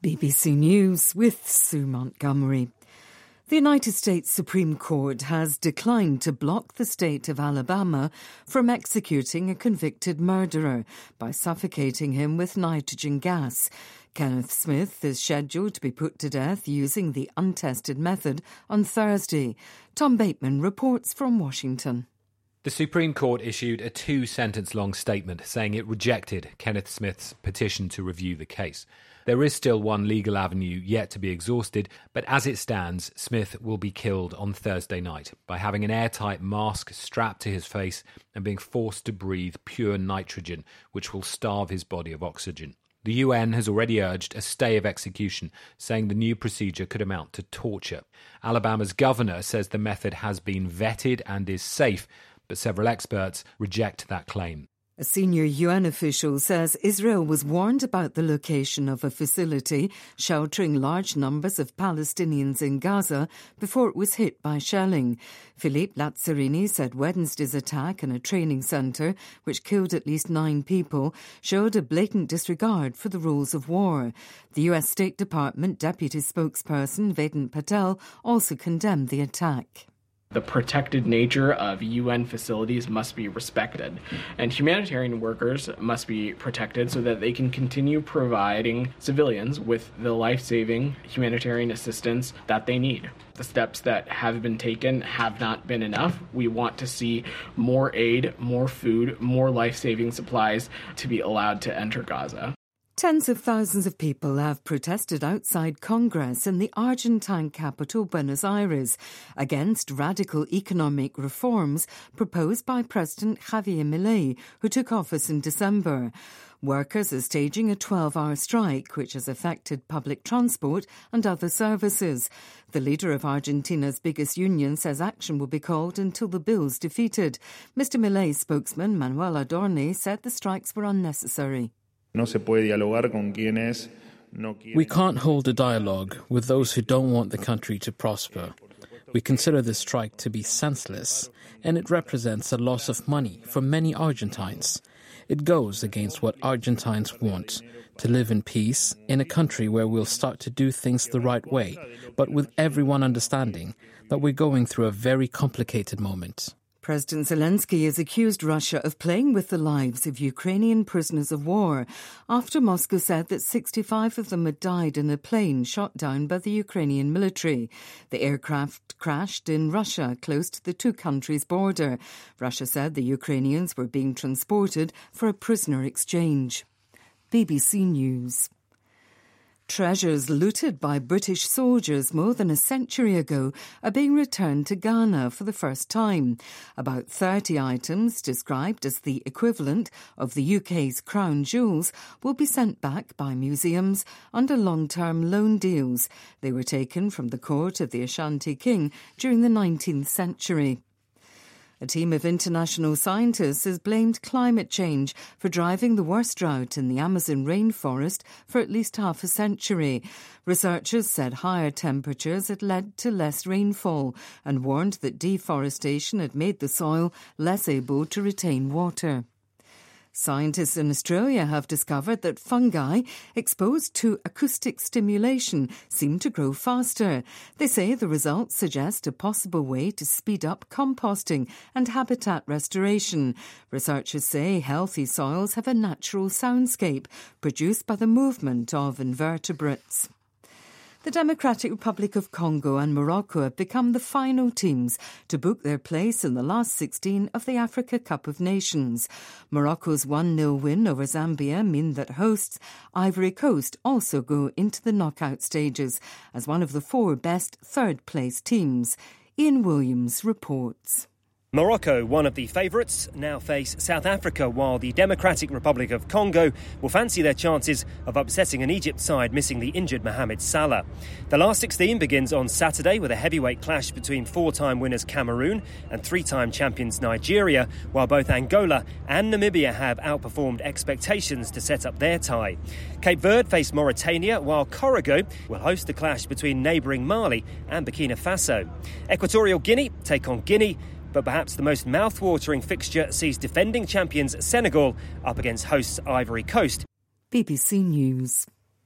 BBC News with Sue Montgomery. The United States Supreme Court has declined to block the state of Alabama from executing a convicted murderer by suffocating him with nitrogen gas. Kenneth Smith is scheduled to be put to death using the untested method on Thursday. Tom Bateman reports from Washington. The Supreme Court issued a 2-sentence-long statement saying it rejected Kenneth Smith's petition to review the case. There is still one legal avenue yet to be exhausted, but as it stands, Smith will be killed on Thursday night by having an airtight mask strapped to his face and being forced to breathe pure nitrogen, which will starve his body of oxygen. The UN has already urged a stay of execution, saying the new procedure could amount to torture. Alabama's governor says the method has been vetted and is safe, but several experts reject that claim. A senior UN official says Israel was warned about the location of a facility sheltering large numbers of Palestinians in Gaza before it was hit by shelling. Philippe Lazzarini said Wednesday's attack in a training centre, which killed at least 9 people, showed a blatant disregard for the rules of war. The US State Department deputy spokesperson Vedant Patel also condemned the attack. The protected nature of UN facilities must be respected, and humanitarian workers must be protected so that they can continue providing civilians with the life-saving humanitarian assistance that they need. The steps that have been taken have not been enough. We want to see more aid, more food, more life-saving supplies to be allowed to enter Gaza. Tens of thousands of people have protested outside Congress in the Argentine capital, Buenos Aires, against radical economic reforms proposed by President Javier Milei, who took office in December. Workers are staging a 12-hour strike, which has affected public transport and other services. The leader of Argentina's biggest union says action will be called until the bill's defeated. Mr. Milei's spokesman, Manuel Adorni, said the strikes were unnecessary. We can't hold a dialogue with those who don't want the country to prosper. We consider this strike to be senseless, and it represents a loss of money for many Argentines. It goes against what Argentines want, to live in peace in a country where we'll start to do things the right way, but with everyone understanding that we're going through a very complicated moment. President Zelensky has accused Russia of playing with the lives of Ukrainian prisoners of war after Moscow said that 65 of them had died in a plane shot down by the Ukrainian military. The aircraft crashed in Russia, close to the two countries' border. Russia said the Ukrainians were being transported for a prisoner exchange. BBC News. Treasures looted by British soldiers more than a century ago are being returned to Ghana for the first time. About 30 items, described as the equivalent of the UK's crown jewels, will be sent back by museums under long-term loan deals. They were taken from the court of the Ashanti king during the 19th century. A team of international scientists has blamed climate change for driving the worst drought in the Amazon rainforest for at least half a century. Researchers said higher temperatures had led to less rainfall and warned that deforestation had made the soil less able to retain water. Scientists in Australia have discovered that fungi exposed to acoustic stimulation seem to grow faster. They say the results suggest a possible way to speed up composting and habitat restoration. Researchers say healthy soils have a natural soundscape produced by the movement of invertebrates. The Democratic Republic of Congo and Morocco have become the final teams to book their place in the last 16 of the Africa Cup of Nations. Morocco's 1-0 win over Zambia mean that hosts Ivory Coast also go into the knockout stages as one of the 4 best third-place teams. Ian Williams reports. Morocco, one of the favourites, now face South Africa, while the Democratic Republic of Congo will fancy their chances of upsetting an Egypt side missing the injured Mohamed Salah. The last 16 begins on Saturday with a heavyweight clash between 4-time winners Cameroon and 3-time champions Nigeria, while both Angola and Namibia have outperformed expectations to set up their tie. Cape Verde face Mauritania, while Corrigo will host the clash between neighbouring Mali and Burkina Faso. Equatorial Guinea take on Guinea, but perhaps the most mouth-watering fixture sees defending champions Senegal up against hosts Ivory Coast. BBC News.